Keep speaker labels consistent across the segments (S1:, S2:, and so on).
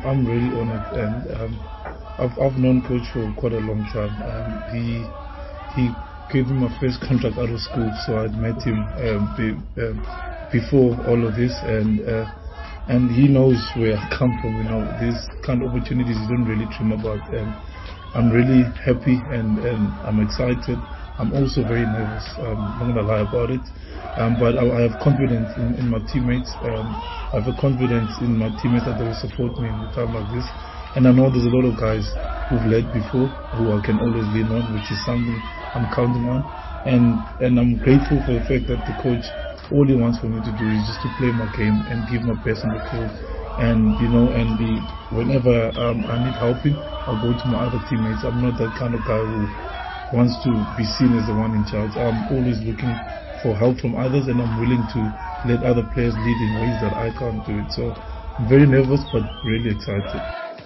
S1: I'm really honored, and I've known Coach for quite a long time. He gave me my first contract out of school, so I'd met him before all of this, and he knows where I come from. These kind of opportunities you don't really dream about, and I'm really happy and I'm excited. I'm also very nervous. I'm not gonna lie about it, but I have confidence in my teammates. I have a confidence in my teammates that they will support me in a time like this. And I know there's a lot of guys who've led before who I can always lean on, which is something I'm counting on. And I'm grateful for the fact that the coach, all he wants for me to do is just to play my game and give my best on the field. And whenever I need helping, I'll go to my other teammates. I'm not that kind of guy who wants to be seen as the one in charge. I'm always looking for help from others, and I'm willing to let other players lead in ways that I can't do it. So I'm very nervous, but really excited.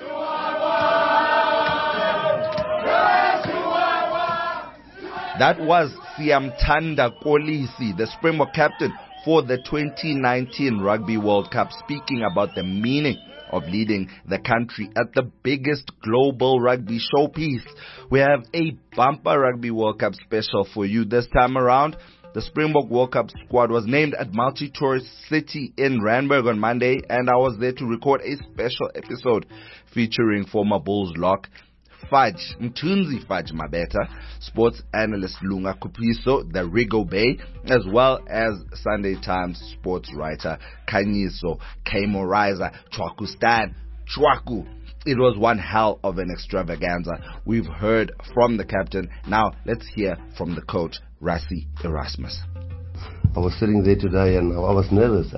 S2: That was Siyamthanda Kolisi, the Springbok captain for the 2019 Rugby World Cup, speaking about the meaning of leading the country at the biggest global rugby showpiece. We have a bumper Rugby World Cup special for you this time around. The Springbok World Cup squad was named at multi-tourist city in Randburg on Monday, and I was there to record a special episode featuring former Bulls lock Mthunzi Fudge Mabeta, sports analyst Lunga Kupiso, the Rigo Bay, as well as Sunday Times sports writer Kanyiso Kaimoriza Chwakustan Chwaku. It was one hell of an extravaganza. We've heard from the captain. Now let's hear from the coach, Rassie Erasmus.
S3: I was sitting there today and I was nervous.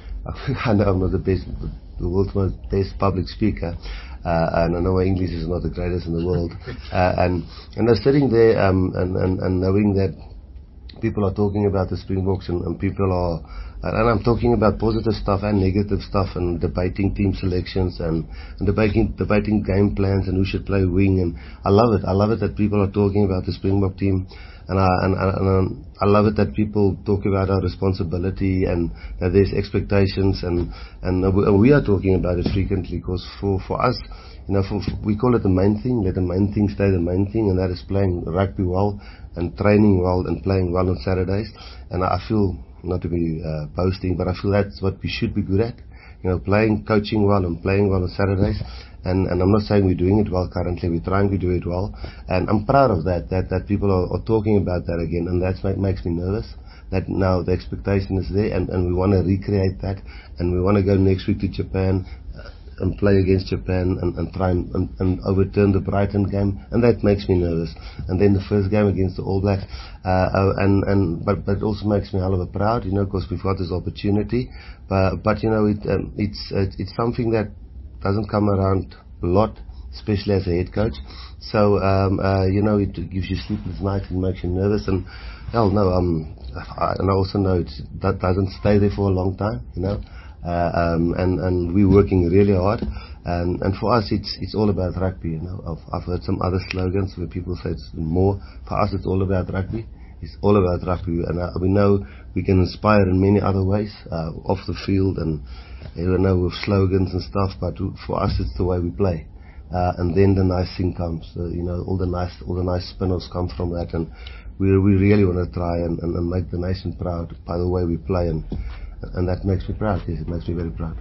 S3: I know I'm not the world's most best public speaker, and I know my English is not the greatest in the world. And I was sitting there and knowing that people are talking about the Springboks and people are, and I'm talking about positive stuff and negative stuff and debating team selections and debating game plans and who should play wing, and I love it. I love it that people are talking about the Springbok team, and I love it that people talk about our responsibility and that there's expectations, and we are talking about it frequently, because for us, we call it the main thing. Let the main thing stay the main thing, and that is playing rugby well and training well and playing well on Saturdays. And I feel, not to be boasting, but I feel that's what we should be good at. Coaching well and playing well on Saturdays. And I'm not saying we're doing it well currently. We're trying to do it well, and I'm proud of that people are talking about that again, and that makes me nervous. That now the expectation is there, and we want to recreate that, and we want to go next week to Japan and play against Japan and try and overturn the Brighton game, and that makes me nervous. And then the first game against the All Blacks, but it also makes me hell of a proud, because we've got this opportunity. But it's something that doesn't come around a lot, especially as a head coach. So it gives you sleepless nights and makes you nervous. And hell no, and I also know that doesn't stay there for a long time, and we're working really hard. And for us, it's all about rugby. I've heard some other slogans where people say it's more. For us, it's all about rugby. It's all about rugby, and we know we can inspire in many other ways, off the field, and with slogans and stuff. But for us, it's the way we play, and then the nice thing comes. All the nice spin-offs come from that, and we really want to try and make the nation proud by the way we play, and that makes me proud. Yes, it makes me very proud.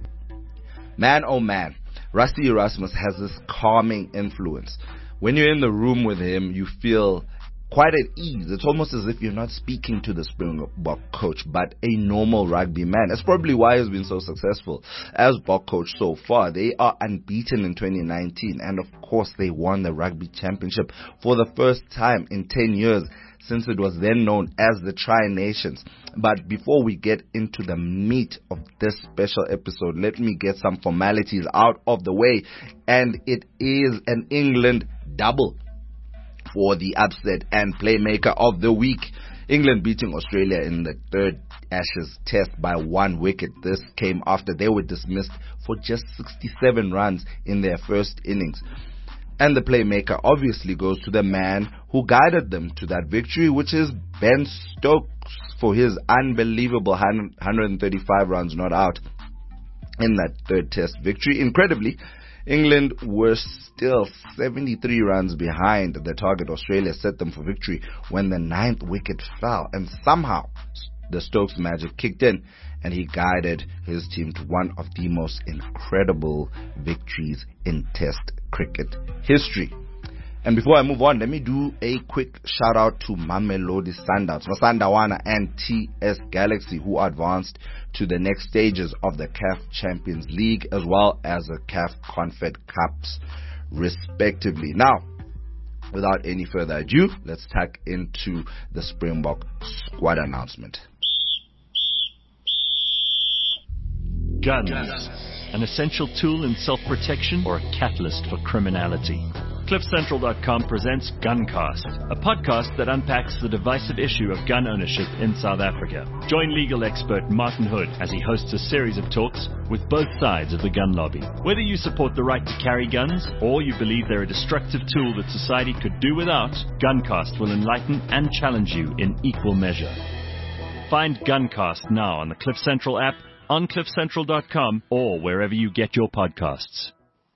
S2: Man, oh man, Rassie Erasmus has this calming influence. When you're in the room with him, you feel quite at ease. It's almost as if you're not speaking to the Springbok coach, but a normal rugby man. That's probably why he's been so successful as Bok coach so far. They are unbeaten in 2019, and of course they won the Rugby Championship for the first time in 10 years, since it was then known as the Tri-Nations. But before we get into the meat of this special episode, let me get some formalities out of the way. And it is an England double for the upset and playmaker of the week. England beating Australia in the third Ashes test by 1 wicket. This came after they were dismissed for just 67 runs in their first innings. And the playmaker obviously goes to the man who guided them to that victory, which is Ben Stokes, for his unbelievable 135 runs not out. in that third test victory. Incredibly, England were still 73 runs behind the target Australia set them for victory when the 9th wicket fell, and somehow the Stokes magic kicked in and he guided his team to one of the most incredible victories in Test cricket history. And before I move on, let me do a quick shout out to Mamelodi Sundowns, Masandawana and TS Galaxy, who advanced to the next stages of the CAF Champions League as well as the CAF Confed Cups respectively. Now, without any further ado, let's tack into the Springbok squad announcement.
S4: Guns, an essential tool in self-protection or a catalyst for criminality. CliffCentral.com presents Guncast, a podcast that unpacks the divisive issue of gun ownership in South Africa. Join legal expert Martin Hood as he hosts a series of talks with both sides of the gun lobby. Whether you support the right to carry guns or you believe they're a destructive tool that society could do without, Guncast will enlighten and challenge you in equal measure. Find Guncast now on the Cliff Central app, on CliffCentral.com, or wherever you get your podcasts.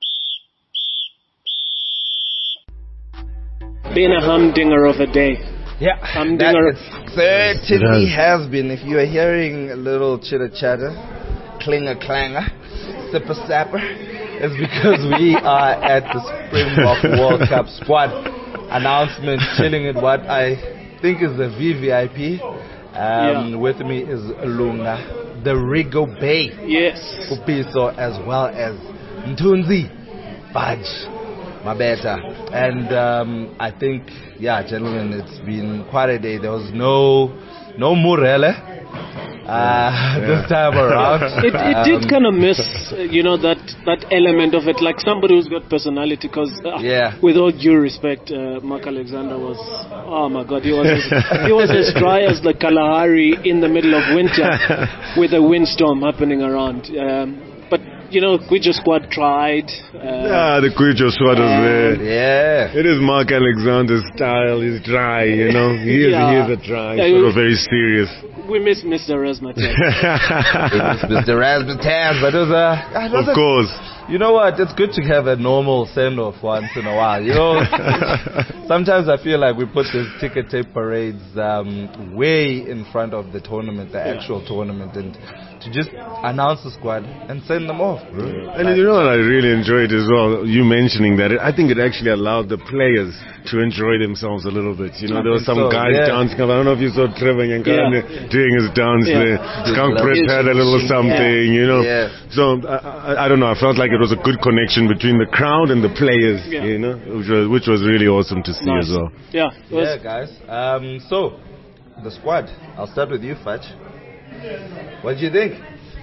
S5: Been a humdinger of a day.
S2: Yeah,
S5: Humdinger.
S2: that certainly has been. If you are hearing a little chitter-chatter, clinger-clanger, sipper-sapper, it's because we are at the Springbok World Cup squad announcement, chilling at what I think is the VVIP. With me is Lunga, the Rigo Bay,
S5: Yes.
S2: Kupiso, as well as Mtunzi, Fudge, Mabeta. And I think, gentlemen, it's been quite a day. There was no Murele this time around.
S5: It did kind of miss, that element of it, like somebody who's got personality. Because with all due respect, Mark Alexander was, oh my God, he was as dry as the Kalahari in the middle of winter with a windstorm happening around. But Kwijo squad tried.
S6: The Kwijo squad was there.
S2: Yeah.
S6: It is Mark Alexander's style. He's dry, He is a dry, sort of very serious.
S5: We miss Mr. Razmatan.
S2: Mr. Razmatan, but it was
S6: Of course.
S2: You know what? It's good to have a normal send-off once in a while. Sometimes I feel like we put these ticker tape parades way in front of the tournament, the actual tournament, and to just announce the squad and send them off, bro.
S6: And you know what I really enjoyed as well? You mentioning that. I think it actually allowed the players to enjoy themselves a little bit. There were some guys dancing. I don't know if you saw Trevor Nyankane doing his dance there. Skunk Press had a little something,
S2: Yeah.
S6: So I don't know. I felt like it was a good connection between the crowd and the players, which was really awesome to see as well.
S5: Yeah,
S2: guys. So, the squad. I'll start with you, Fudge. What do you think?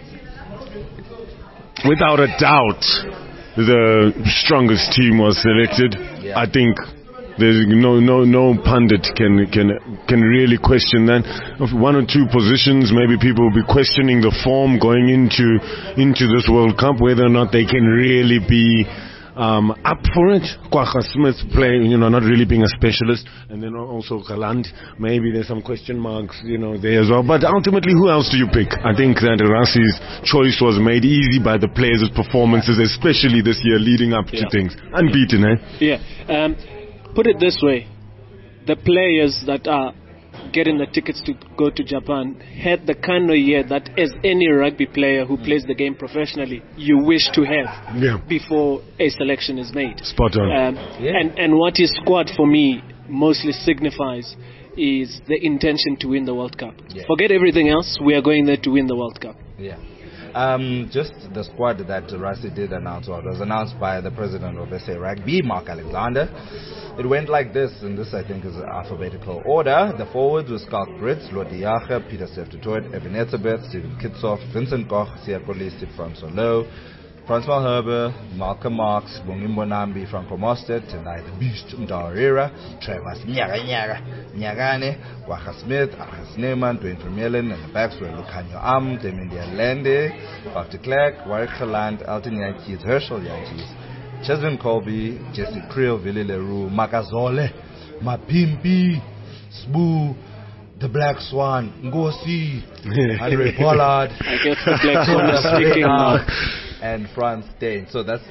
S6: Without a doubt, the strongest team was selected.
S2: Yeah.
S6: I think there's no pundit can really question that. Of one or two positions, maybe people will be questioning the form going into this World Cup, whether or not they can really be up for it. Kwagga Smith playing, not really being a specialist, and then also Galant. Maybe there's some question marks, there as well. But ultimately, who else do you pick? I think that Rassi's choice was made easy by the players' performances, especially this year leading up to things. Unbeaten, eh?
S5: Yeah. Put it this way: the players that are getting the tickets to go to Japan had the kind of year that, as any rugby player who plays the game professionally, you wish to have before a selection is made.
S6: Spot on.
S5: And what his squad for me mostly signifies is the intention to win the World Cup. Yeah. Forget everything else. We are going there to win the World Cup.
S2: Yeah. Just the squad that Rassie did announce, or was announced by the president of SA Rugby, Mark Alexander. It went like this, and this I think is alphabetical order. The forwards were Schalk Brits, Lodiaga, Peter Seftotoit, Evan Etzebeth, Stephen Kitsoff, Vincent Koch, Siya Kolisi, Francois Lowe, Francois Herber, Malcolm Marx, Bongimbo Nambi, Franco Mostert, Tendai the Beast, Mdawarira, Trevor Nyagane, Kwagga Smith, Agnes Neyman, Dwayne Vermeulen, and the backs were Lucanio Am, Demindia Lende, Bart de Klerk, Warwick Geland, Elton Yankees, Herschel Yankees, Chesvin Colby, Jesse Creel, Willie Leroux, Makazole, Mapimpi, Sbu, the Black Swan, Ngosi, Andre Pollard.
S5: I guess the Black Swan is speaking now.
S2: And Frans Steyn. So that's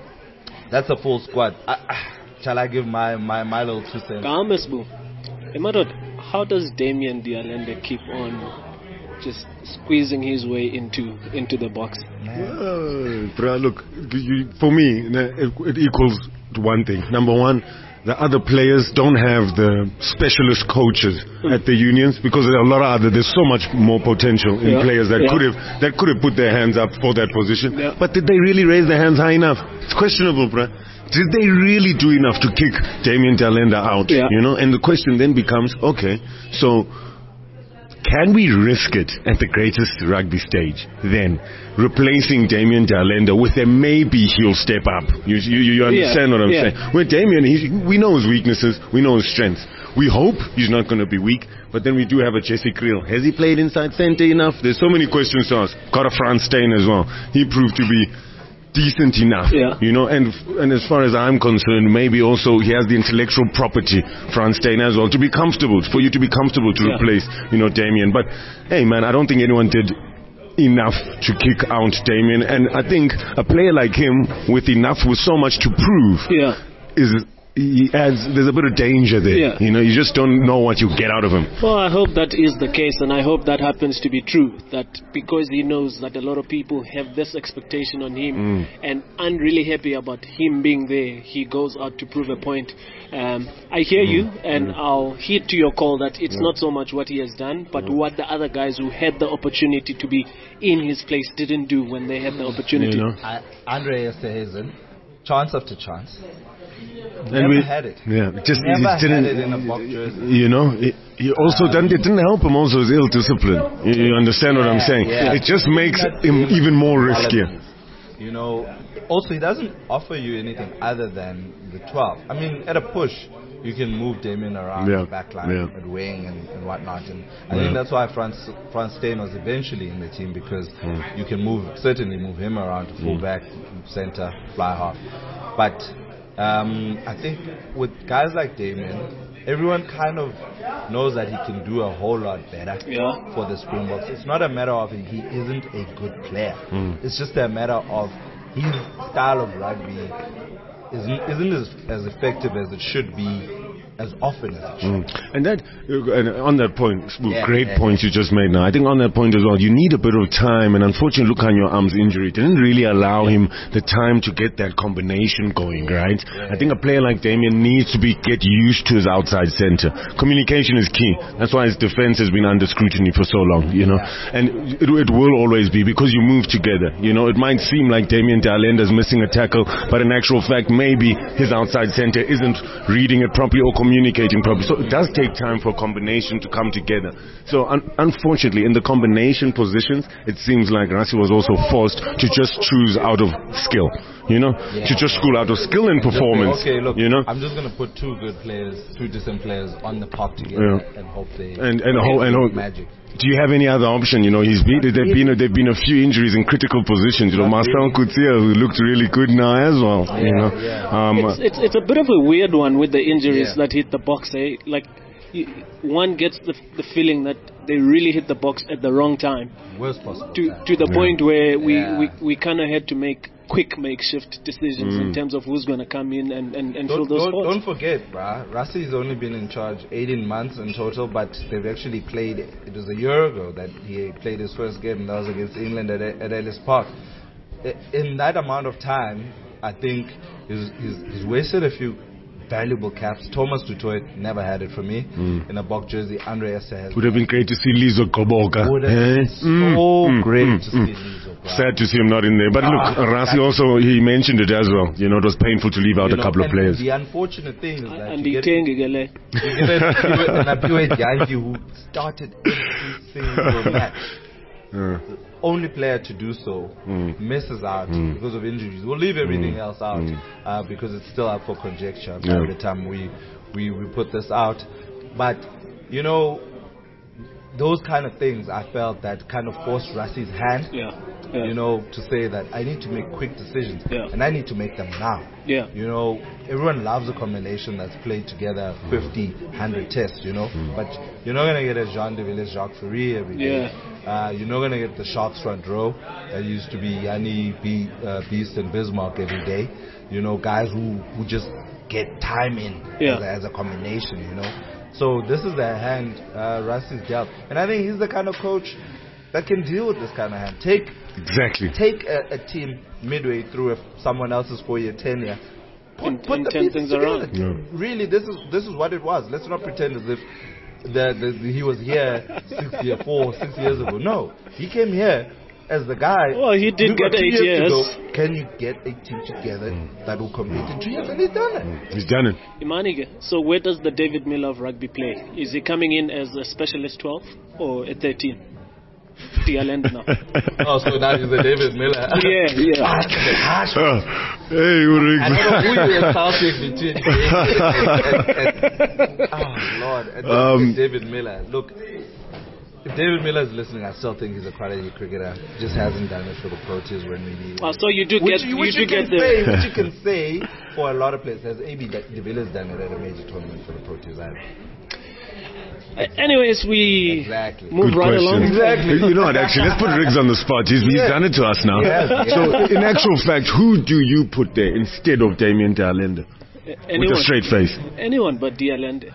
S2: a full squad. Shall I give my little 2 cents?
S5: Emadot, how does Damian de Allende keep on just squeezing his way into the box?
S6: Look, for me, it equals to one thing. Number one, the other players don't have the specialist coaches at the unions, because there are a lot of there's so much more potential in players that could have put their hands up for that position. But did they really raise their hands high enough? It's questionable, bruh. Did they really do enough to kick Damian de Allende out? You know, and the question then becomes, okay, so can we risk it at the greatest rugby stage, then replacing Damian de Allende with a maybe he'll step up? You understand what I'm saying? With Damian, we know his weaknesses, we know his strengths. We hope he's not going to be weak, but then we do have a Jesse Kriel. Has he played inside centre enough? There's so many questions to ask. Got a Frans Steyn as well. He proved to be decent enough, you know, and as far as I'm concerned, maybe also he has the intellectual property, Frans Steyn as well, to be comfortable, for you to be comfortable to replace, you know, Damian. But hey, man, I don't think anyone did enough to kick out Damian, and I think a player like him with so much to prove there's a bit of danger there. You know, you just don't know what you get out of him.
S5: Well, I hope that is the case, and I hope that happens to be true. That because he knows that a lot of people have this expectation on him and aren't really happy about him being there, he goes out to prove a point. I hear you, and I'll heed to your call that it's not so much what he has done, but what the other guys who had the opportunity to be in his place didn't do when they had the opportunity.
S2: You know? Andre Esterhuizen, chance after chance. Never had it.
S6: Just
S2: never
S6: didn't,
S2: had it in a box jersey.
S6: You know, he also it didn't help him also his ill discipline. You understand what I'm saying? It just makes him even more riskier.
S2: You know, also he doesn't offer you anything other than the 12. I mean, at a push, you can move Damian around the back line at wing and whatnot. And I think that's why Frans Steyn was eventually in the team, because you can certainly move him around to full back, center, fly half. But I think with guys like Damian, everyone kind of knows that he can do a whole lot better for the Springboks. It's not a matter of he isn't a good player. It's just a matter of his style of rugby isn't as effective as it should be, as often as it should.
S6: And on that point, great point you just made now. I think on that point as well, you need a bit of time, and unfortunately Lukhanyo Arm's injury didn't really allow him the time to get that combination going, right? I think a player like Damian needs to get used to his outside center. Communication is key. That's why his defense has been under scrutiny for so long, you know. And it will always be, because you move together. You know, it might seem like Damian de Allende is missing a tackle, but in actual fact, maybe his outside center isn't reading it properly or communicating properly. So it does take time for a combination to come together. So unfortunately, in the combination positions, it seems like Rassie was also forced to just choose out of skill, you know, to just school out of skill and performance.
S2: Okay, look,
S6: you know,
S2: I'm just going to put two decent players on the park together and hope they
S6: hope
S2: magic.
S6: Do you have any other option? You know, there've been a few injuries in critical positions. You know, Marcel Coetzee, who looked really good now as well. You know,
S5: it's a bit of a weird one with the injuries that hit the box. Like, one gets the feeling that they really hit the box at the wrong time.
S2: Worst possible.
S5: To the point where we kind of had to make quick makeshift decisions in terms of who's going to come in and fill those spots.
S2: Don't forget, Rassie's only been in charge 18 months in total, but they've actually played. It was a year ago that he played his first game, and that was against England at Ellis Park. In that amount of time, I think he's wasted a few valuable caps. Thomas du Toit never had it for me in a box jersey. Andre Esterhuizen.
S6: Would have been great to see Lizo Gqoboka.
S2: Would have been so great to see Lizo.
S6: Sad to see him not in there. But look, Rassie also, he mentioned it as well. You know, it was painful to leave out a couple of players.
S2: The unfortunate thing is that
S5: you get
S2: an Apiwe Dyangi who started every single match. The only player to do so misses out because of injuries. We'll leave everything else out because it's still up for conjecture by the time we put this out. But, you know, those kind of things I felt that kind of forced Rassie's hand you know, to say that I need to make quick decisions and I need to make them now. You know, everyone loves a combination that's played together 50, 100 tests, you know, but you're not going to get a Jean de Villiers, Jacques Fourie every day. You're not going to get the Sharks front row that used to be Yanni, Beast and Bismarck every day. You know, guys who just get time in as a combination, you know. So this is the hand Rassi's dealt. And I think he's the kind of coach that can deal with this kind of hand. Take a team midway through if someone else's 4-year tenure. Put the pieces around. Really, this is what it was. Let's not pretend as if he was here 6 years ago. No, he came here as the guy.
S5: Well, he did get 8 years.
S2: Can you get a team together that will compete in 2 years? And he's done it.
S6: He's done it.
S5: Imanige, so where does the David Miller of rugby play? Is he coming in as a specialist 12 or a 13? DLend now.
S2: Oh, so now he's a David Miller.
S5: Yeah.
S6: Hey, Ulrich.
S2: I don't know who you're insulting between oh, Lord. And David Miller. Look, if David Miller is listening, I still think he's a quality cricketer. Just hasn't done it for the Proteas when we need him.
S5: So you do
S2: which
S5: get
S2: you can say for a lot of players. Has AB de Villiers done it at a major tournament for the Proteas?
S5: Anyways, we move right along.
S6: Exactly. You know what, actually, let's put Riggs on the spot. He's done it to us now. So, in actual fact, who do you put there instead of Damien de Allende? With a straight face?
S5: Anyone but de Allende.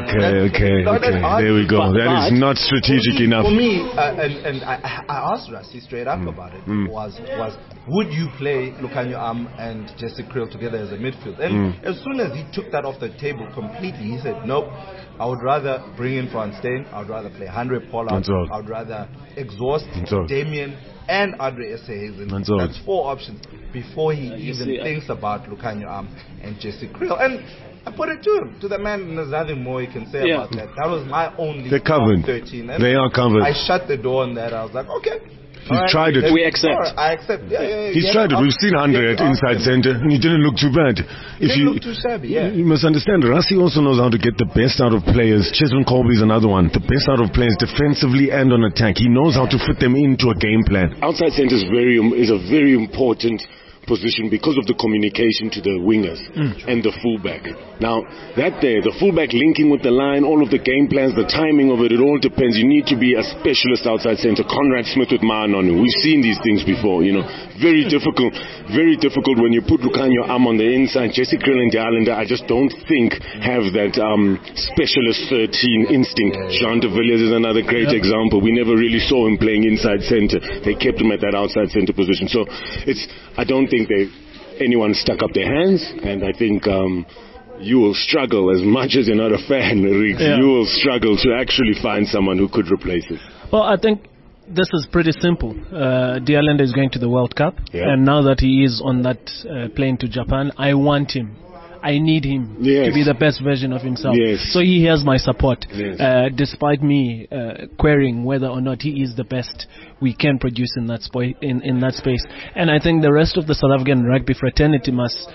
S6: Okay. There we go. That is not strategic enough.
S2: For me, and I asked Rassie straight up about it, was would you play Lukhanyo Am and Jesse Kriel together as a midfield? And as soon as he took that off the table completely, he said, nope, I would rather bring in Van Steen, I would rather play Andre Pollard, I would rather exhaust Damien and Andre Esterhuizen. That's 4 options before he even thinks about Lukhanyo Am and Jesse Kriel. And I put it to him, to the man, and there's nothing more he can say about that. That was my only
S6: They're covered.
S2: 13. And
S6: they are covered.
S2: I shut the door on that. I was like, okay.
S6: He's tried it.
S5: We accept.
S2: I accept.
S6: He's tried it. We've seen Andre at inside centre, and he didn't look too bad.
S2: He didn't look too shabby,
S6: You must understand, Rassie also knows how to get the best out of players. Cheslin Colby's another one. The best out of players defensively and on attack. He knows how to fit them into a game plan.
S7: Outside centre is a very important position because of the communication to the wingers and the fullback. Now, the fullback linking with the line, all of the game plans, the timing of it all depends. You need to be a specialist outside centre. Conrad Smith with Maanonu. We've seen these things before, you know. Very difficult when you put Lukhanyo Am on the inside. Jesse Kriel and de Allende, I just don't think have that specialist 13 instinct. Jean de Villiers is another great example. We never really saw him playing inside centre. They kept him at that outside centre position. So I don't think anyone stuck up their hands, and I think you will struggle as much as you're not a fan, Riggs. You will struggle to actually find someone who could replace it.
S5: Well, I think this is pretty simple. De Allende is going to the World Cup, and now that he is on that plane to Japan, I want him. I need him to be the best version of himself. So he has my support, despite me querying whether or not he is the best we can produce in that in that space. And I think the rest of the South African rugby fraternity must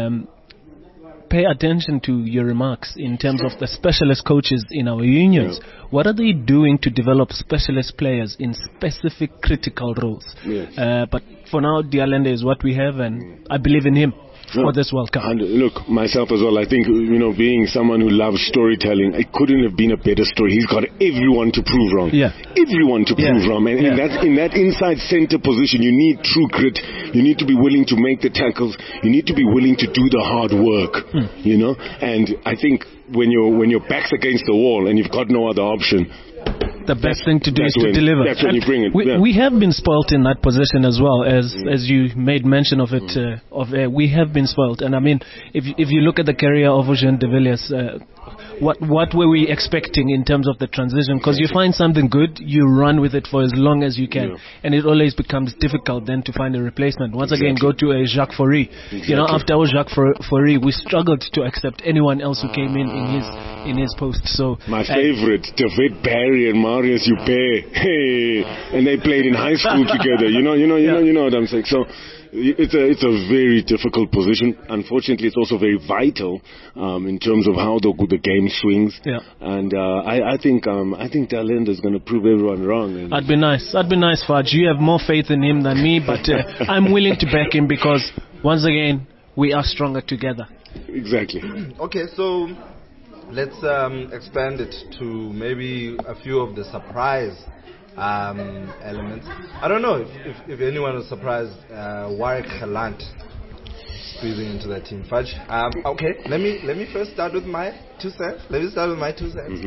S5: pay attention to your remarks in terms of the specialist coaches in our unions. What are they doing to develop specialist players in specific critical roles? But for now, de Allende is what we have, and I believe in him for this World Cup.
S7: And look, myself as well, I think, you know, being someone who loves storytelling, it couldn't have been a better story. He's got everyone to prove wrong. Everyone to prove wrong. And in that inside center position, you need true grit. You need to be willing to make the tackles. You need to be willing to do the hard work, you know. And I think when your back's against the wall and you've got no other option,
S5: the best thing to do is to deliver.
S7: That's when you bring it.
S5: We have been spoilt in that position as well, as you made mention of it. We have been spoilt, and I mean, if you look at the career of Jean de Villiers, what were we expecting in terms of the transition? Because you find something good, you run with it for as long as you can, and it always becomes difficult then to find a replacement. Once again, go to a Jacques Fourie. You know, after Jacques Fourie, we struggled to accept anyone else who came in his post. So
S7: my favorite, David Barry and Marius Juppé, and they played in high school together. You know what I'm saying. So it's a very difficult position. Unfortunately, it's also very vital in terms of how the game swings.
S5: Yeah.
S7: And I think Dalinda is going to prove everyone wrong.
S5: That'd be nice, Fudge. You have more faith in him than me, but I'm willing to back him because once again we are stronger together.
S7: Exactly.
S2: Okay, so let's expand it to maybe a few of the surprise elements. I don't know if anyone was surprised Warwick Gelant squeezing into that team. Fudge. Okay, let me first start with my 2 cents. Mm-hmm.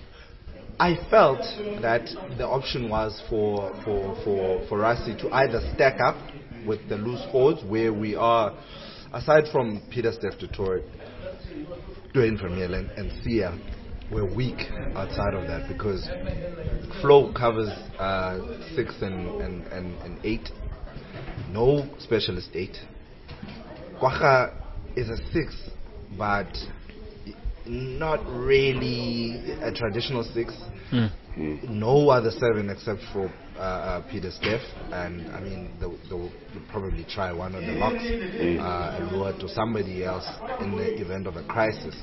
S2: I felt that the option was for Rassie to either stack up with the loose forwards where we are, aside from Pieter-Steph du Toit, Dwayne Vermeulen and Thea, we're weak outside of that because Flo covers 6 and 8. No specialist 8. Kwagga is a 6, but not really a traditional 6. No other 7 except for Pieter-Steph, and I mean they'll probably try one of the locks, Ruud or somebody else in the event of a crisis.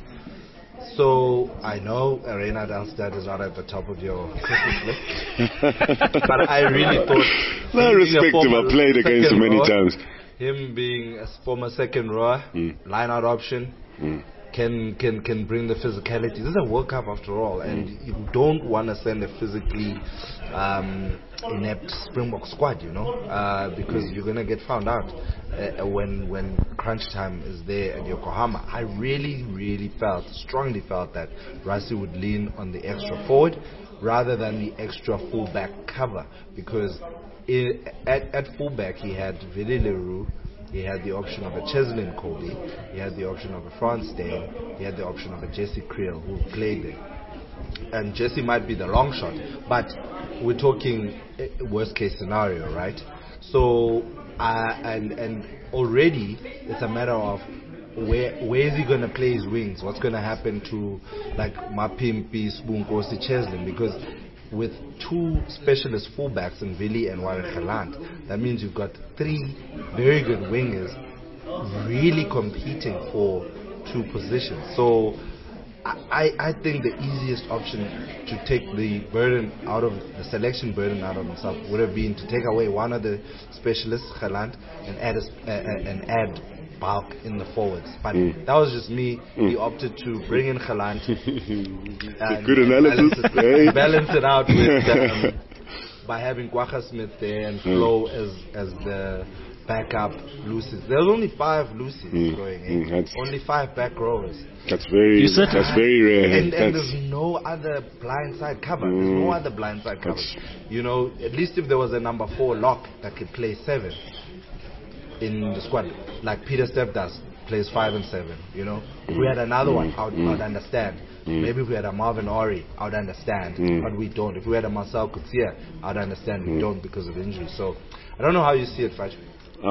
S2: So I know Reynard Elstad is not at the top of your Christmas list, but I really thought
S7: I respect him. I played against him many times.
S2: Him being a former second rower, line-out option, can bring the physicality. This is a World Cup after all, and you don't want to send a physically inept Springbok squad, because you're gonna get found out when crunch time is there at Yokohama. I really strongly felt that Rassie would lean on the extra forward rather than the extra fullback cover, because at fullback he had Willie Leroux, he had the option of a Cheslin Colby, he had the option of a Frans Steyn, he had the option of a Jesse Creel who played there. And Jesse might be the long shot, but we're talking worst case scenario, right? So and already it's a matter of where is he going to play his wings? What's going to happen to like Mapimpi, Spunkosi, Cheslin? Because with 2 specialist fullbacks in Willie and Warwick Gelant, that means you've got 3 very good wingers really competing for 2 positions. So I think the easiest option to take the burden out of the selection burden out of himself would have been to take away one of the specialists, Gelant, and add bulk in the forwards. But that was just me. He opted to bring in Gelant.
S7: Good analysis.
S2: Balance it out with by having Kwagga Smith there and Flo as the backup Lucies. There's only 5 Lucies going in. Only 5 back rowers.
S7: That's very rare.
S2: And there's no other blindside cover. There's no other blindside cover. At least if there was a number 4 lock that could play 7 in the squad, like Pieter-Steph does, plays 5 and 7. If we had another one, I would understand. Maybe if we had a Marvin Ori, I would understand, but we don't. If we had a Marcel Coetzee, I would understand. We don't because of injury. So I don't know how you see it, Fudge.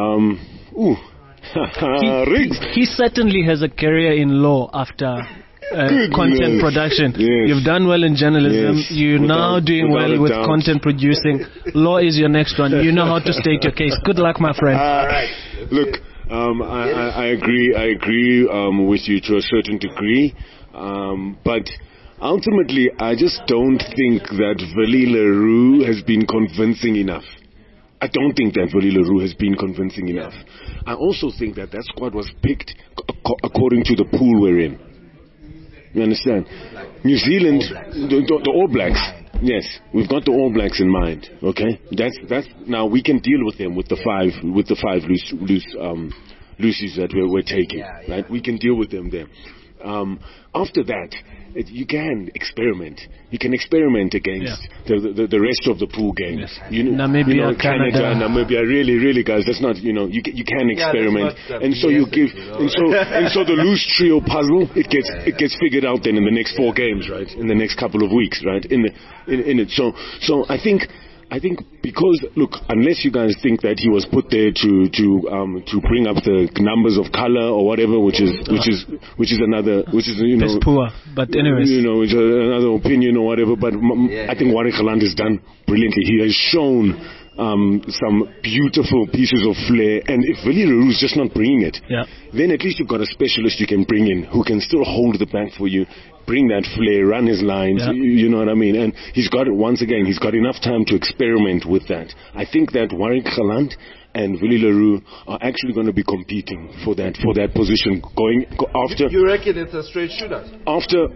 S5: He certainly has a career in law after content production.
S7: Yes.
S5: You've done well in journalism.
S7: Yes.
S5: You're now doing well with content producing. Law is your next one. You know how to state your case. Good luck, my friend.
S2: All right.
S7: Look, I agree with you to a certain degree, but ultimately I just don't think that Willie Leroux has been convincing enough. I don't think that Willie Leroux has been convincing enough. I also think that squad was picked according to the pool we're in. You understand? New Zealand, the All Blacks. Yes, we've got the All Blacks in mind. Okay, that's now we can deal with them with the 5 Lucies that we're taking. Right, we can deal with them there. After that, you can experiment. You can experiment against the rest of the pool games.
S5: Namibia,
S7: Canada, Namibia. Really, guys, that's not. You can experiment, and so you give, and so the loose trio puzzle it gets figured out then in the next 4 games, right? In the next couple of weeks, right? In it. So I think because look, unless you guys think that he was put there to bring up the numbers of color or whatever, which is another
S5: it's poor, but anyways,
S7: which is another opinion or whatever. But I think Warwick Gelant has done brilliantly. He has shown some beautiful pieces of flair, and if Willie Leroux is just not bringing it, then at least you've got a specialist you can bring in who can still hold the back for you, bring that flair, run his lines, you know what I mean? And he's got it, once again, he's got enough time to experiment with that. I think that Warwick Gelant and Willie Leroux are actually going to be competing for that position after.
S2: You reckon it's a straight shootout?
S7: After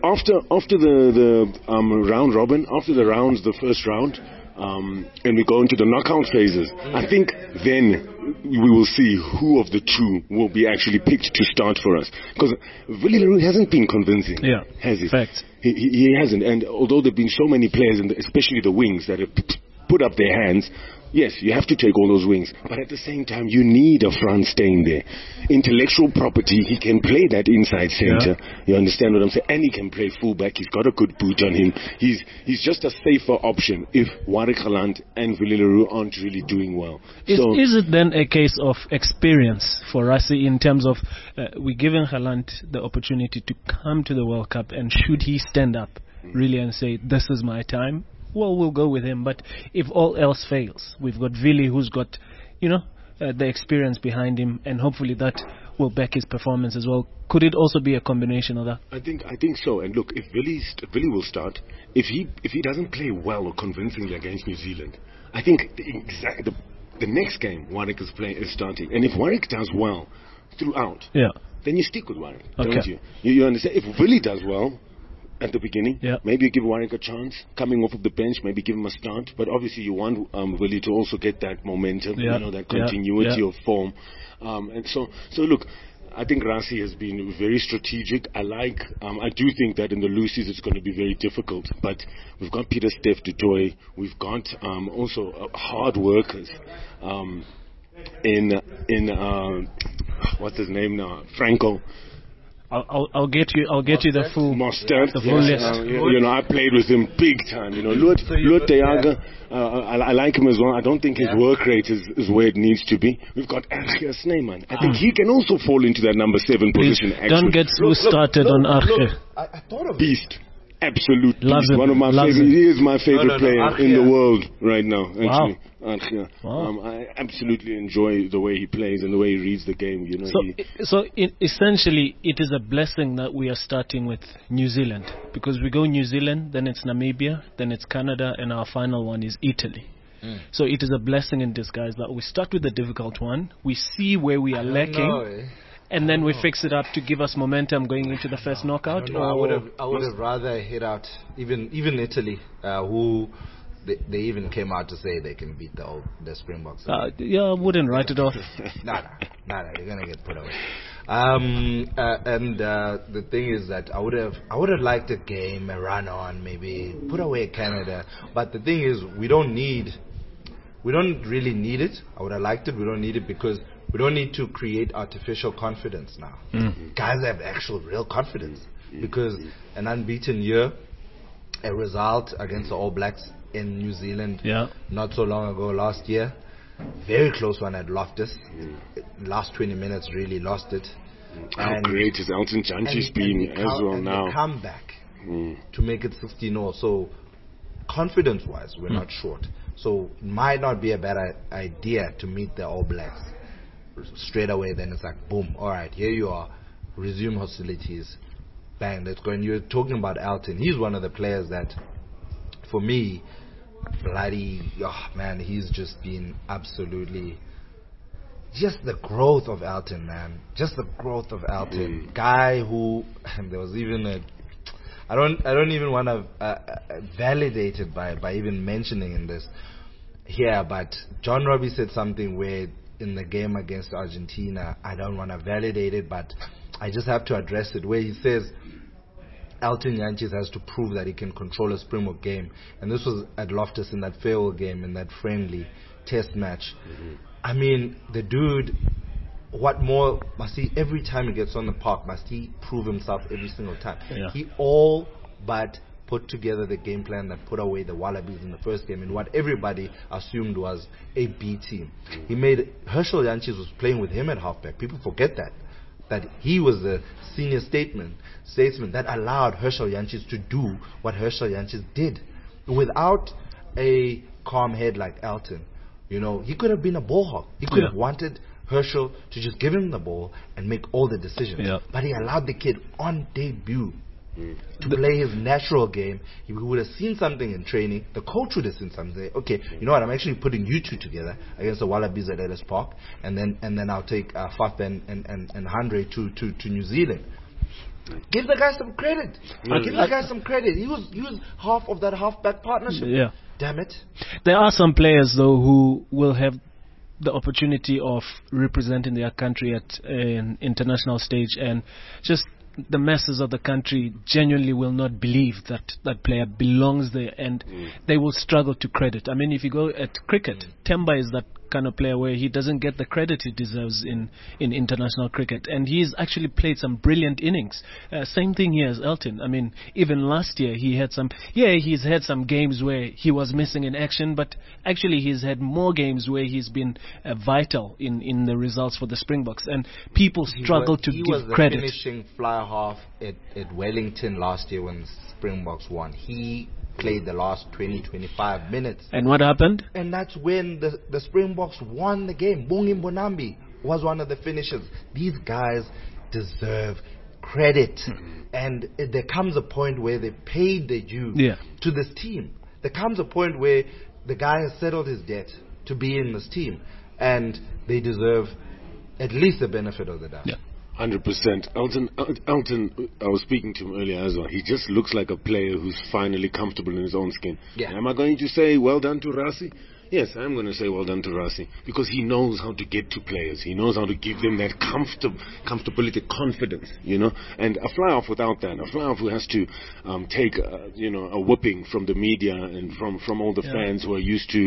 S7: the round robin, after the rounds, the first round, and we go into the knockout phases, I think then we will see who of the two will be actually picked to start for us. Because Willie Leroux hasn't been convincing, has he?
S5: Fact.
S7: He hasn't. And although there have been so many players, and especially the wings, that have put up their hands, yes, you have to take all those wings, but at the same time, you need a front staying there. Intellectual property, he can play that inside center. You understand what I'm saying? And he can play fullback. He's got a good boot on him. He's just a safer option if Warwick Gelant and Willie Leroux aren't really doing well.
S5: Is it then a case of experience for Rassie in terms of we're giving Gelant the opportunity to come to the World Cup, and should he stand up really and say, this is my time, well, we'll go with him. But if all else fails, we've got Willie, who's got, the experience behind him, and hopefully that will back his performance as well. Could it also be a combination of that?
S7: I think so. And look, if Willie will start, if he doesn't play well or convincingly against New Zealand, I think the next game Warwick is starting. And if Warwick does well throughout, then you stick with Warwick, don't you? You understand? If Willie does well at the beginning, maybe you give Warwick a chance coming off of the bench, maybe give him a start, but obviously you want Willie to also get that momentum, that continuity of form, and so look, I think Rassie has been very strategic. I do think that in the Lucies it's going to be very difficult, but we've got Peter Steph du Toit, we've got also hard workers in what's his name now, Franco.
S5: I'll get you the full
S7: Mostert.
S5: The full list.
S7: I played with him big time. Lut Dejager, I like him as well. I don't think his work rate is where it needs to be. We've got Archie Snyman. I think he can also fall into that number 7 position.
S5: Don't get started on Archie.
S7: I thought of Beast. Absolute
S5: beast.
S7: One of my favorite. He is my favorite player in the world right now. Actually,
S5: wow.
S7: I absolutely enjoy the way he plays and the way he reads the game.
S5: Essentially, it is a blessing that we are starting with New Zealand, because we go New Zealand, then it's Namibia, then it's Canada, and our final one is Italy. So it is a blessing in disguise that we start with the difficult one, we see where we are lacking. And then we fix it up to give us momentum going into the first knockout.
S2: I would have rather hit out even Italy, who they even came out to say they can beat the Springboks.
S5: I wouldn't write it off.
S2: No, you're gonna get put away. And the thing is that I would have liked a game, a run on, maybe put away Canada. But the thing is, we don't really need it. I would have liked it. We don't need it because we don't need to create artificial confidence now. Guys have actual real confidence because an unbeaten year, a result against the All Blacks in New Zealand not so long ago, last year, very close one at Loftus. Last 20 minutes really lost it.
S7: How great is Elton Jantjies been as well now?
S2: And come back to make it 16-0. So confidence-wise, we're not short. So it might not be a bad idea to meet the All Blacks straight away. Then it's like, boom, all right, here you are, resume hostilities, bang, let's go. And you're talking about Elton. He's one of the players that, for me, he's just been absolutely, just the growth of Elton, man. Just the growth of Elton. Guy who, there was even I don't even want to validate it by even mentioning in this here, but John Robbie said something where in the game against Argentina, I don't want to validate it, but I just have to address it, where he says Elton Jantjies has to prove that he can control a Springbok game, and this was at Loftus in that farewell game, in that friendly test match. I mean, the dude, what more must he, every time he gets on the park, must he prove himself every single time? He all but put together the game plan that put away the Wallabies in the first game in what everybody assumed was a B team. He made, Herschel Jantjies was playing with him at halfback. People forget that he was the senior statesman that allowed Herschel Jantjies to do what Herschel Jantjies did. Without a calm head like Elton, You know, he could have been a ball hawk. He could have wanted Herschel to just give him the ball and make all the decisions.
S5: Yeah.
S2: But he allowed the kid on debut to play his natural game. He would have seen something in training. The coach would have seen something. Okay, you know what? I'm actually putting you two together against the Wallabies at Ellis Park, and then I'll take Faf and Andre to New Zealand. Give the guy some credit. Give the guy some credit. He was half of that half-back partnership.
S5: Yeah.
S2: Damn it.
S5: There are some players though who will have the opportunity of representing their country at an international stage, and just the masses of the country genuinely will not believe that that player belongs there, and they will struggle to credit. I mean, if you go at cricket, Temba is that kind of player where he doesn't get the credit he deserves in international cricket, and he's actually played some brilliant innings. Same thing here as Elton. I mean, even last year he had he's had some games where he was missing in action, but actually he's had more games where he's been vital in the results for the Springboks, and people struggle to give credit.
S2: He was the finishing fly half at Wellington last year when the Springboks won. He played the last 20-25 minutes.
S5: And what happened?
S2: And that's when the Springboks won the game. Bongi Mbonambi was one of the finishers. These guys deserve credit. And there comes a point where they paid their due to this team. There comes a point where the guy has settled his debt to be in this team. And they deserve at least the benefit of the doubt.
S7: Yeah. 100%. Elton, I was speaking to him earlier as well. He just looks like a player who's finally comfortable in his own skin.
S2: Yeah.
S7: Am I going to say well done to Rassie? Yes, I'm going to say well done to Rassie, because he knows how to get to players. He knows how to give them that comfortability, confidence, you know. And a fly-off without that, a fly-off who has to take, a whipping from the media and from all the fans who are used to,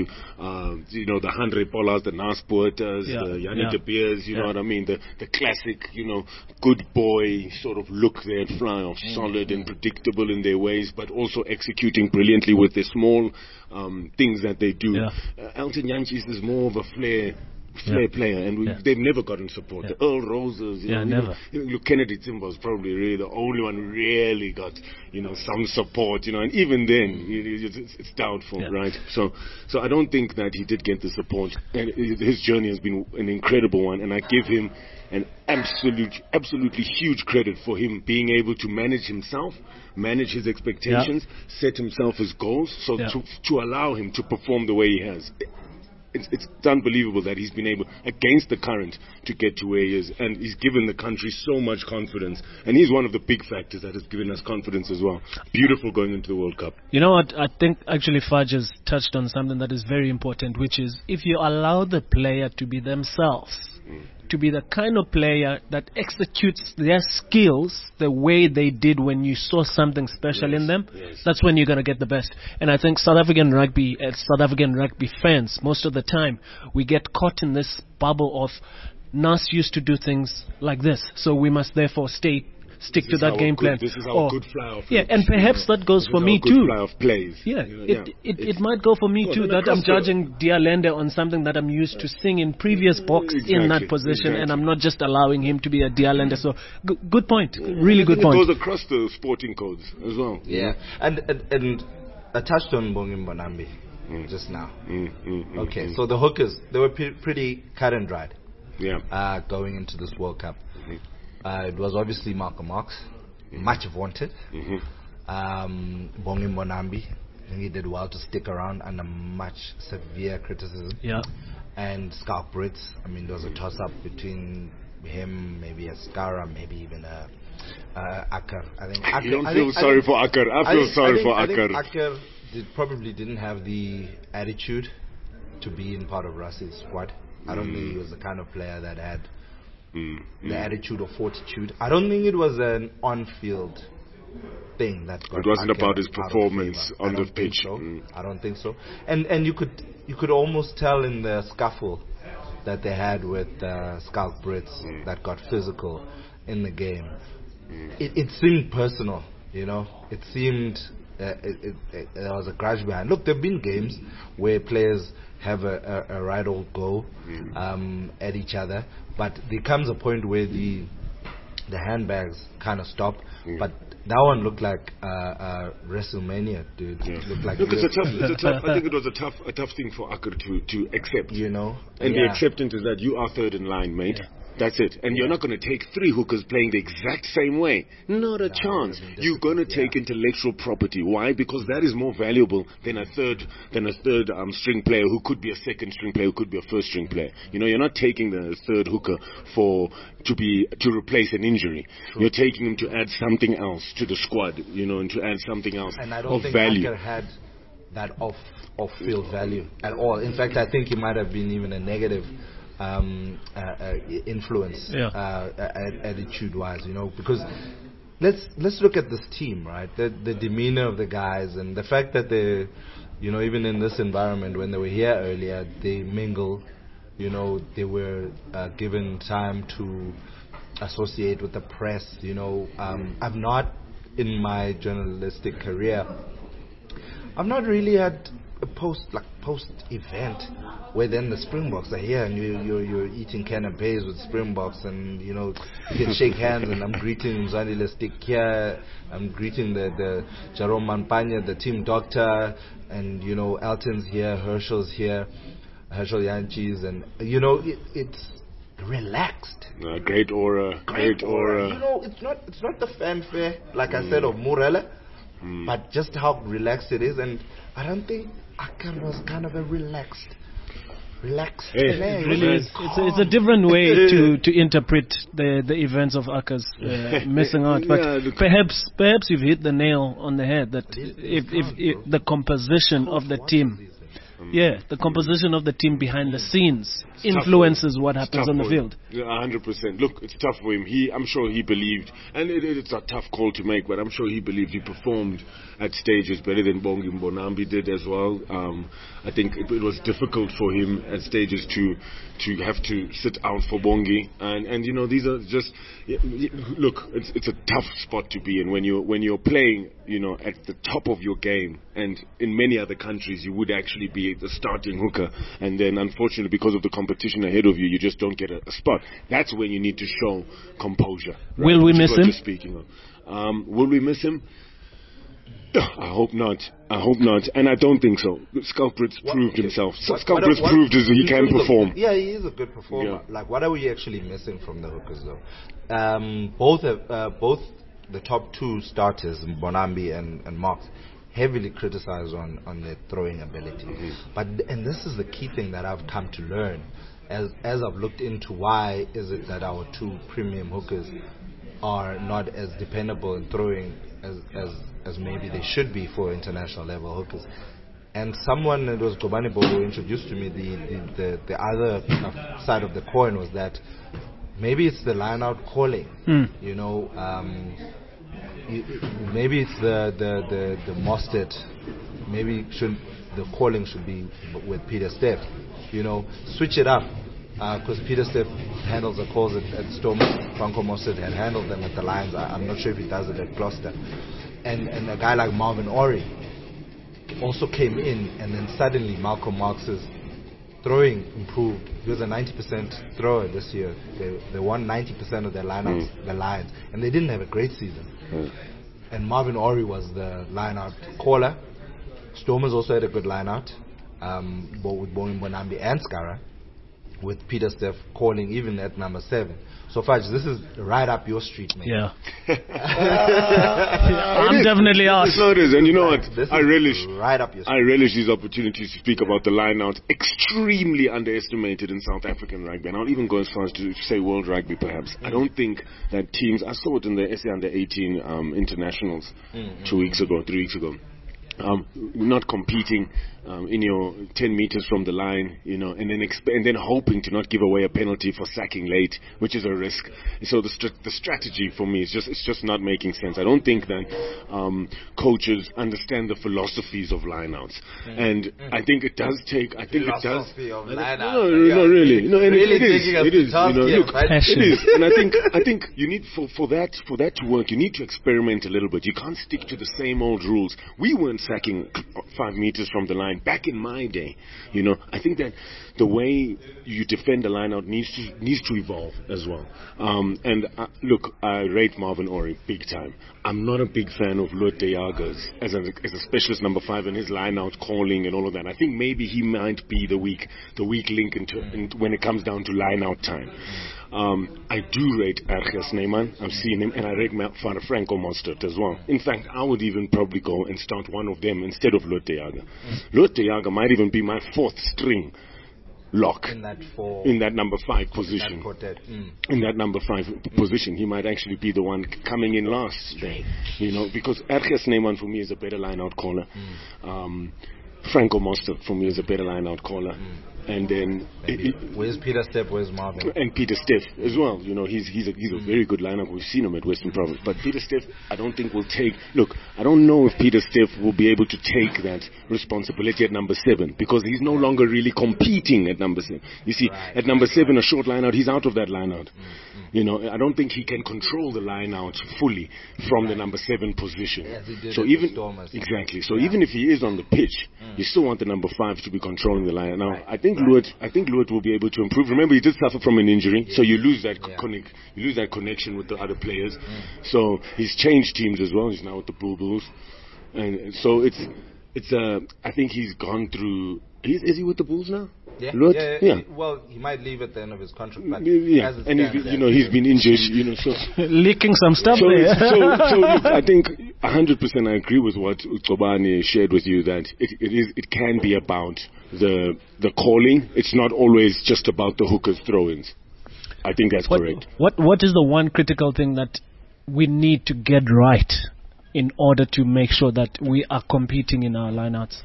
S7: the Andre Pollards, the Nas Poetas, the Yannick de Beers, you know what I mean, the classic, good boy sort of look there at fly-off, solid and predictable in their ways, but also executing brilliantly with the small things that they do. Elton Jantjies is more of a flair player, and they've never gotten support. The Earl Roses,
S5: never.
S7: Look, Kennedy Timber was probably really the only one who really got, some support, and even then, it's doubtful, right? So I don't think that he did get the support, and his journey has been an incredible one, and I give him an absolutely huge credit for him being able to manage himself, manage his expectations, set himself his goals, so to allow him to perform the way he has. It's unbelievable that he's been able, against the current, to get to where he is, and he's given the country so much confidence, and he's one of the big factors that has given us confidence as well. Beautiful going into the World Cup.
S5: You know what, I think actually Fudge has touched on something that is very important, which is if you allow the player to be themselves, to be the kind of player that executes their skills the way they did when you saw something special in them, that's when you're going to get the best. And I think South African rugby, as South African rugby fans, most of the time, we get caught in this bubble of Nas used to do things like this, so we must therefore stick to that game plan.
S7: This is our good fly-off.
S5: And perhaps that goes for me too.
S7: Fly-off plays.
S5: It might go for me too, that I'm judging Dialende on something that I'm used to seeing in previous box in that position, and I'm not just allowing him to be a Dialende. So good point, really good point.
S7: It goes across the sporting codes as well.
S2: Yeah, and I touched on Bongi Mbonambi just now. Okay, so the hookers, they were pretty cut and dried.
S7: Yeah.
S2: Going into this World Cup. It was obviously Malcolm Marx, much wanted. Bongi Mbonambi, I think he did well to stick around under much severe criticism. And Schalk Brits, I mean, there was a toss-up between him, maybe a Skara, maybe even a Akker. I think Akker.
S7: You don't feel sorry for Akker. I feel sorry for Akker.
S2: I think Akker probably didn't have the attitude to be in part of Rassie's squad. I don't think he was the kind of player that had the attitude or fortitude. I don't think it was an on-field thing that got.
S7: It wasn't about his performance on the pitch.
S2: I don't think so. And you could almost tell in the scuffle that they had with Schalk Brits that got physical in the game. It seemed personal, It seemed there was a grudge behind. Look, there've been games where players have a right old go at each other, but there comes a point where the handbags kind of stop. But that one looked like WrestleMania, dude.
S7: Yeah.
S2: Looked like
S7: Look, it's a tough. I think it was a tough thing for Akker to accept.
S2: You know,
S7: and the acceptance is that you are third in line, mate. Yeah. That's it. And you're not going to take 3 hookers playing the exact same way. Not a chance. You're going to take intellectual property. Why? Because that is more valuable than a third string player who could be a second string player, who could be a first string player. You know, you're not taking the third hooker to replace an injury. True. You're taking him to add something else to the squad, you know, and to add something else
S2: and I don't think
S7: value.
S2: Akker had that off-field value at all. In fact, I think he might have been even a negative influence attitude-wise, you know, because let's look at this team, right? The demeanor of the guys and the fact that they, you know, even in this environment when they were here earlier, they mingle, you know, they were given time to associate with the press, you know. I've not, in my journalistic career, I've not really had a post event where then the Springboks are here and you're eating canapes with Springboks and you know you can shake hands and I'm greeting Mzwandile Stick here, I'm greeting the Jerome Manpanya, the team doctor, and you know Elton's here, Herschel Jantjies, and you know it's relaxed.
S7: Great aura.
S2: You know, it's not the fanfare like I said of Murele, but just how relaxed it is, and I don't think Akker was kind of a relaxed player.
S5: Really, it's a different way to interpret the events of Akker's missing out. But perhaps you've hit the nail on the head that if the composition of the team. Yeah, the composition of the team behind the scenes influences what happens on the field.
S7: Yeah, 100%. Look, it's tough for him. I'm sure he believed, and it's a tough call to make, but I'm sure he believed he performed at stages better than Bongi Mbonambi did as well. I think it was difficult for him at stages to have to sit out for Bongi, and you know these are just look. It's a tough spot to be in when you're playing, you know, at the top of your game, and in many other countries you would actually be the starting hooker, and then unfortunately because of the competition ahead of you just don't get a spot. That's when you need to show composure. Right?
S5: Will we miss him?
S7: Speaking of. Will we miss him? I hope not, and I don't think so. Skulpritz proved himself. Skulpritz proved he can perform.
S2: Yeah, he is a good performer. Yeah. Like, what are we actually missing from the hookers, though? Both the top 2 starters, Mbonambi and Marks, heavily criticized on their throwing ability. And this is the key thing that I've come to learn as I've looked into why is it that our 2 premium hookers are not as dependable in throwing as maybe they should be for international level hookers. And someone, it was Gobani Bobo, who introduced to me the other side of the coin was that maybe it's the line out calling. You know, maybe it's the Mostert. Maybe the calling should be with Peter Steff. You know, switch it up. Because Peter Steff handles the calls at Storm. Franco Mostert had handled them at the Lions. I'm not sure if he does it at Gloucester. And a guy like Marvin Orie also came in, and then suddenly Malcolm Marx's throwing improved. He was a 90% thrower this year. They won 90% of their lineups, the Lions, and they didn't have a great season. And Marvin Orie was the lineout caller. Stormers also had a good lineout, both with Bongi Mbonambi and Skara, with Peter Steff calling even at number 7. So Fudge, this is right up your street, man.
S5: Yeah. I'm definitely out.
S7: It is, and you know what? I relish
S2: right up your street.
S7: I relish these opportunities to speak about the line-out, extremely underestimated in South African rugby, and I'll even go as far as to say world rugby, perhaps. I don't think that teams. I saw it in the SA Under 18 internationals 3 weeks ago. Not competing in your 10 meters from the line, you know, and then hoping to not give away a penalty for sacking late, which is a risk. So the strategy for me is just not making sense. I don't think that coaches understand the philosophies of lineouts, and I think it does take. I think it does. No, really. No, and it is. You know, look, it is, and I think you need for that to work. You need to experiment a little bit. You can't stick to the same old rules. We weren't sacking 5 meters from the line. Back in my day, I think that the way you defend the line out needs to evolve as well. Look, I rate Marvin Orie big time. I'm not a big fan of Lood de Jager's as a specialist number 5 and his line out calling and all of that. I think maybe he might be the weak link when it comes down to line out time. I do rate R.G. Snyman. I've seen him, and I rate Franco Mostert as well. In fact, I would even probably go and start one of them instead of Lood de Jager. Lood de Jager might even be my 4th string lock in that number 5 position. In that number 5 position, he might actually be the one coming in last there, because R.G. Snyman for me is a better line-out caller. Franco Mostert for me is a better line-out caller. And then
S2: where's Peter Steff? Where's Marvin?
S7: And Peter Steff as well. He's a very good lineup. We've seen him at Western Province. But Peter Steff, I don't think will take. Look, I don't know if Peter Steff will be able to take that responsibility at number 7 because he's no longer really competing at number 7. You see, at number 7, a short line out, he's out of that line out. I don't think he can control the line out fully from the number 7 position. So even even if he is on the pitch, you still want the number 5 to be controlling the line. Now, I think Lood will be able to improve. Remember, he did suffer from an injury, so you lose that connection with the other players. So he's changed teams as well. He's now with the Bulls, and so it's I think he's gone through. Is he with the Bulls now?
S2: Yeah. Well, he might leave at the end of his contract. But
S7: and he's been injured. So
S5: leaking some stuff there.
S7: So look, I think 100% I agree with what Ucobani shared with you that it can be about the calling. It's not always just about the hookers throw-ins. I think that's correct.
S5: What is the one critical thing that we need to get right in order to make sure that we are competing in our lineouts?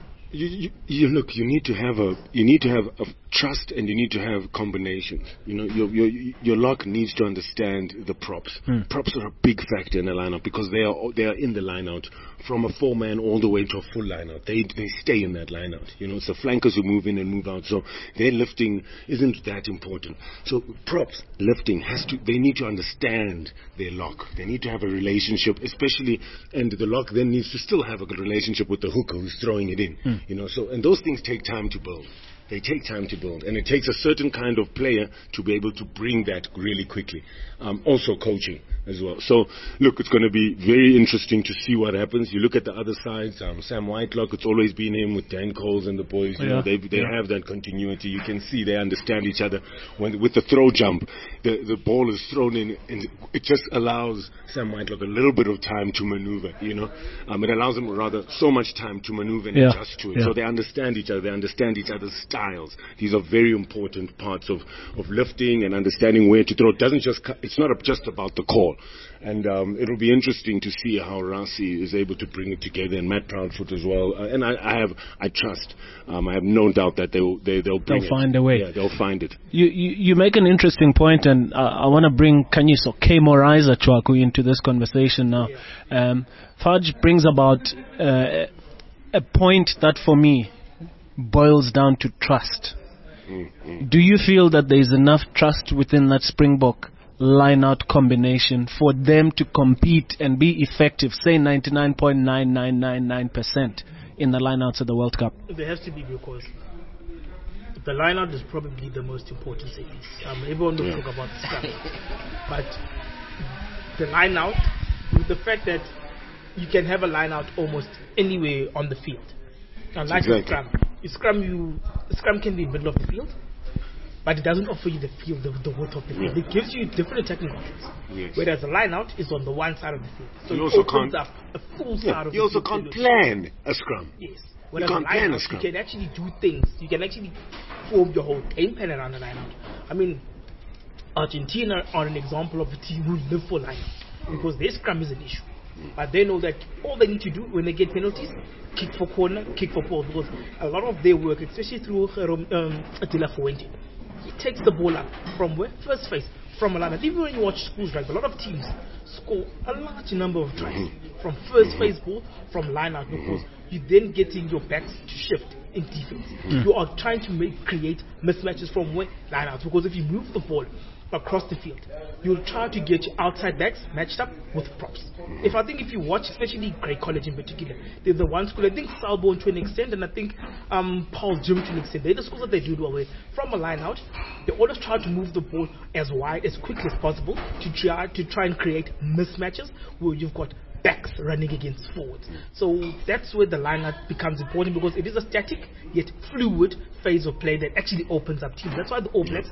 S7: Look, you need to have a trust, and you need to have combinations. Your lock needs to understand the props. Props are a big factor in a lineup because they are in the lineout from a 4-man all the way to a full lineout. They stay in that lineout. It's the flankers who move in and move out. So their lifting isn't that important. So props lifting they need to understand their lock. They need to have a relationship, and the lock then needs to still have a good relationship with the hooker who's throwing it in. And those things take time to build. They take time to build, and it takes a certain kind of player to be able to bring that really quickly. Also coaching as well. So, look, it's going to be very interesting to see what happens. You look at the other sides, Sam Whitelock, it's always been him with Dan Coles and the boys. They have that continuity. You can see they understand each other. With the throw jump, the ball is thrown in, and it just allows Sam Whitelock a little bit of time to maneuver, It allows him rather so much time to maneuver and adjust to it. So they understand each other. They understand each other's styles. These are very important parts of lifting and understanding where to throw. It's not just about the call. And it'll be interesting to see how Rassie is able to bring it together, and Matt Proudfoot as well. And I trust. I have no doubt that they'll find a way. Yeah, they'll find it.
S5: You make an interesting point, and I want to bring Kanyiso K. Moraiza Chwaku into this conversation now. Fudge brings about a point that for me boils down to trust. Do you feel that there is enough trust within that Springbok line-out combination for them to compete and be effective, say 99.9999% in the line-outs of the World Cup?
S8: There has to be, because the line-out is probably the most important thing. Everyone will talk about the scrum, but the line-out, with the fact that you can have a line-out almost anywhere on the field. Unlike a scrum, scrum can be in the middle of the field, but it doesn't offer you the field, the width of the field. It gives you different attacking options. Whereas the line-out is on the one side of the field. So
S7: you
S8: it opens up a full side of the field.
S7: You also can't plan a scrum.
S8: Yes. Whereas you can't plan a scrum. You can actually do things. You can actually form your whole game plan around the line-out. I mean, Argentina are an example of a team who live for line-outs because their scrum is an issue. But they know that all they need to do when they get penalties, kick for corner, kick for ball, because a lot of their work, especially through De La Fuente, he takes the ball up from where? First phase, from a line. Even when you watch schools, right, a lot of teams score a large number of tries from first phase ball, from line out, because you're then getting your backs to shift in defense. You are trying to create mismatches from where? Line out, because if you move the ball across the field, you'll try to get your outside backs matched up with props. If you watch, especially Grey College in particular, there's the one school, I think Selborne to an extent, and I think Paul Jim to an extent. They're the schools that they do well with. From a line out, they always try to move the ball as wide, as quickly as possible to try and create mismatches where you've got backs running against forwards. So that's where the line-out becomes important, because it is a static yet fluid phase of play that actually opens up teams. That's why the All Blacks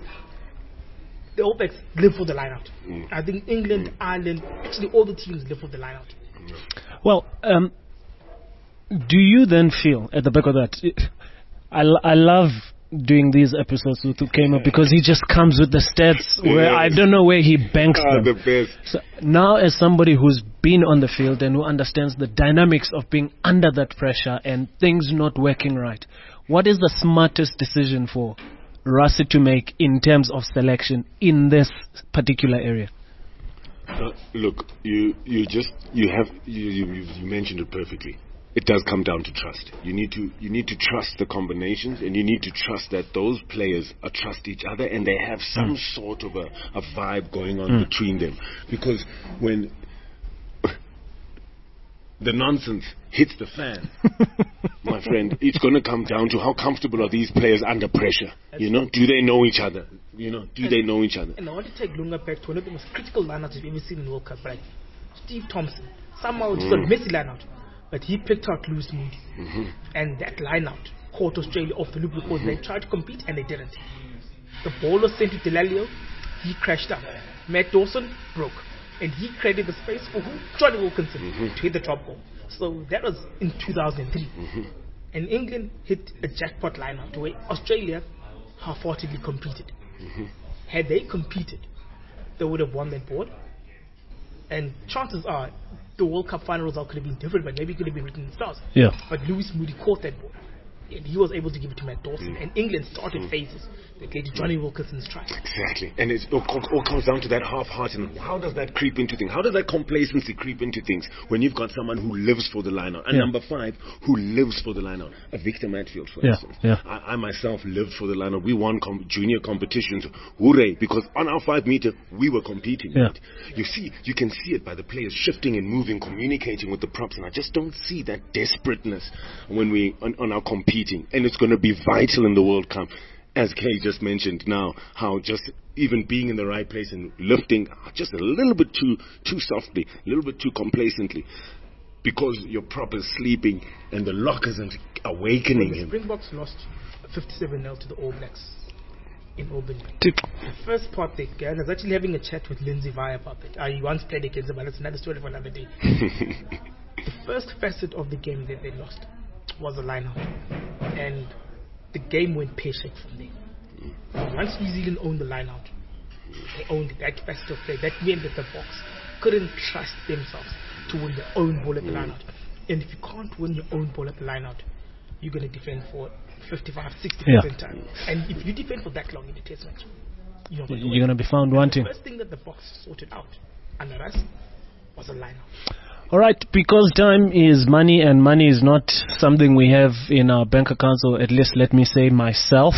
S8: live for the line-out. I think England, Ireland, actually all the teams live for the line-out.
S5: Well, do you then feel at the back of that? I love doing these episodes with Ukema because he just comes with the stats where I don't know where he banks them.
S7: The best.
S5: So now, as somebody who's been on the field and who understands the dynamics of being under that pressure and things not working right, what is the smartest decision for Rassie to make in terms of selection in this particular area?
S7: Look, you mentioned it perfectly. It does come down to trust. You need to trust the combinations, and you need to trust that those players trust each other, and they have some sort of a vibe going on between them. Because when the nonsense hits the fan, my friend, it's going to come down to how comfortable are these players under pressure. Do they know each other? Do they know each other?
S8: And I want to take Lunga back to one of the most critical lineouts you've ever seen in World Cup, right? Steve Thompson. Somehow it's a messy lineout, but he picked out Lewis Moody. And that lineout caught Australia off the loop because they tried to compete and they didn't. The ball was sent to Delalio, he crashed out. Matt Dawson broke. And he created the space for who? Johnny Wilkinson to hit the top goal. So that was in 2003. And England hit a jackpot lineout where Australia half-heartedly competed. Had they competed, they would have won that ball. And chances are the World Cup final result could have been different, but maybe it could have been written in stars.
S5: Yeah.
S8: But Lewis Moody caught that ball. And he was able to give it to Matt Dawson. And England started phases that led to Johnny Wilkinson's try.
S7: Exactly. And it all comes down to that half-heartedness. How does that creep into things? How does that complacency creep into things when you've got someone who lives for the line-out? And number 5, who lives for the line-out? A Victor Matfield, for instance. I myself lived for the line-out. We won junior competitions. Hooray. Because on our 5-meter, we were competing. Right? You can see it by the players shifting and moving, communicating with the props. And I just don't see that desperateness when we on our competing. And it's going to be vital in the World Cup. As Kay just mentioned now, how just even being in the right place and lifting just a little bit too softly, a little bit too complacently, because your prop is sleeping and the lock isn't awakening him.
S8: Springboks lost 57-0 to the All Blacks in Albany. The first part they I was actually having a chat with Lindsay Vaya about it. He once played against them, but that's another story for another day. The first facet of the game that they lost was a line-out, and the game went pear-shaped from there. Once New Zealand owned the line-out, they owned that facet of play. That meant that the Boks couldn't trust themselves to win their own ball at the line-out. And if you can't win your own ball at the line-out, you're going to defend for 55-60% time. And if you defend for that long in the test match, you're going to
S5: be found wanting.
S8: The first thing that the Boks sorted out under us was a line-out.
S5: All right, because time is money and money is not something we have in our bank accounts, or at least let me say myself,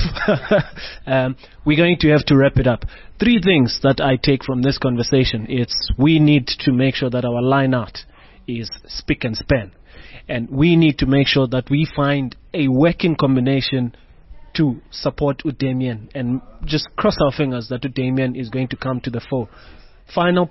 S5: we're going to have to wrap it up. 3 things that I take from this conversation. It's we need to make sure that our line out is spick and span. And we need to make sure that we find a working combination to support Udemien, and just cross our fingers that Udemien is going to come to the fore. Final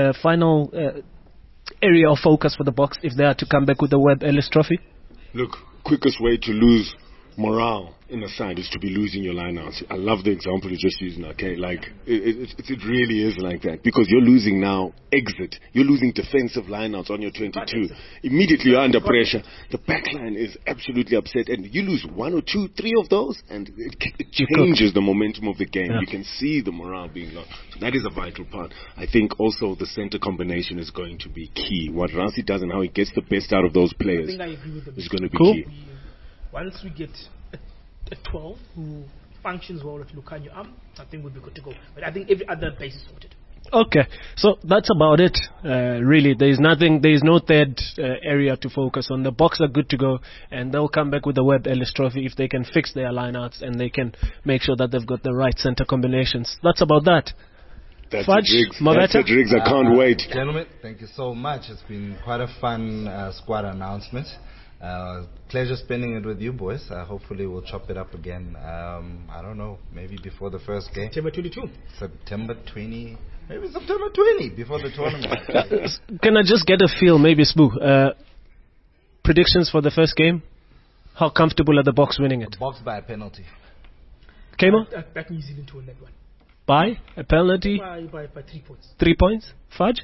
S5: area of focus for the Boks if they are to come back with the Webb Ellis Trophy?
S7: Look, quickest way to lose morale in the side is to be losing your lineouts. I love the example you just used now, okay? Like, it really is like that, because you're losing now exit. You're losing defensive lineouts on your 22. Immediately you're under pressure. The back line is absolutely upset, and you lose 1 or 2, 3 of those, and it changes the momentum of the game. You can see the morale being lost. So that is a vital part. I think also the center combination is going to be key. What Rassie does and how he gets the best out of those players is going to be key.
S8: Once we get a 12 who functions well with Lukhanyo, I think we'll be good to go. But I think every other base is sorted.
S5: Okay, so that's about it. Really, there is no third area to focus on. The Boks are good to go, and they'll come back with the Webb Ellis Trophy if they can fix their lineouts and they can make sure that they've got the right center combinations. That's about that.
S7: That's
S5: Fudge,
S7: it, Riggs. I can't wait.
S2: Gentlemen, thank you so much. It's been quite a fun squad announcement. Pleasure spending it with you boys. Hopefully we'll chop it up again. I don't know, maybe before the first game.
S8: September 22.
S2: September 20. Maybe September 20 before the tournament.
S5: Can I just get a feel, maybe Spoo? Predictions for the first game? How comfortable are the Boks winning it?
S2: Boks by a penalty.
S5: Kemo?
S8: Back New Zealand to win that one.
S5: By a penalty?
S8: By 3 points.
S5: 3 points? Fudge?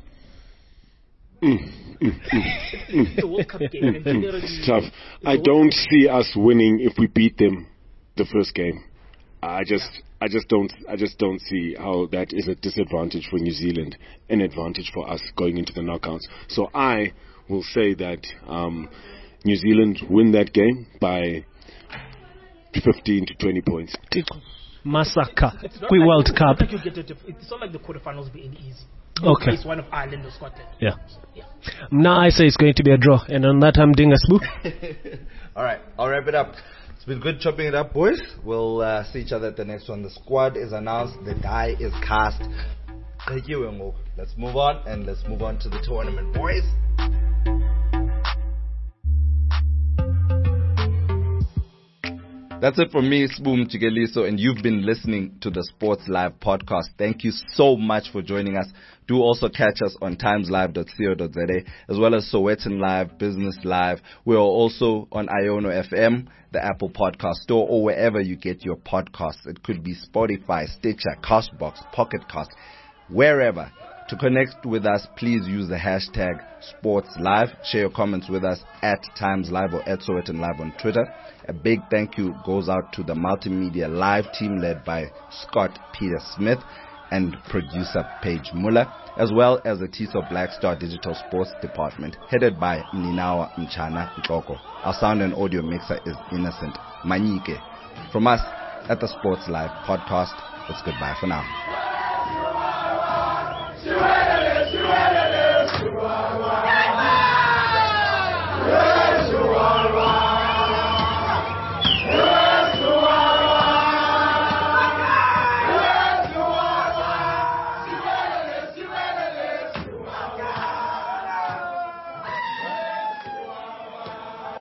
S8: The World Cup game. And
S7: It's tough. I don't see us winning if we beat them the first game. I just don't see how that is a disadvantage for New Zealand, an advantage for us going into the knockouts. So I will say that New Zealand win that game by 15 to 20 points.
S5: Massacre. World Cup.
S8: It's not like the quarterfinals will be any easy.
S5: Okay.
S8: It's one of Ireland or Scotland.
S5: Yeah. Now I say it's going to be a draw, and on that I'm doing a Spoo.
S2: All right, I'll wrap it up. It's been good chopping it up, boys. We'll see each other at the next one. The squad is announced. The die is cast. Thank you, Ngo. Let's move on, and let's move on to the tournament, boys. That's it from me, Spoo Mjikeliso, and you've been listening to the Sports Live podcast. Thank you so much for joining us. Do also catch us on timeslive.co.za, as well as Sowetan Live, Business Live. We are also on Iono FM, the Apple Podcast Store, or wherever you get your podcasts. It could be Spotify, Stitcher, Castbox, Pocket Cast, wherever. To connect with us, please use the hashtag SportsLive. Share your comments with us at TimesLive or at Sowetan Live on Twitter. A big thank you goes out to the Multimedia Live team led by Scott Peter Smith and producer Paige Muller, as well as the TISO Black Star Digital Sports Department, headed by Ninawa Mchana Nkoko. Our sound and audio mixer is Innocent Manyike. From us at the Sports Live podcast, it's goodbye for now.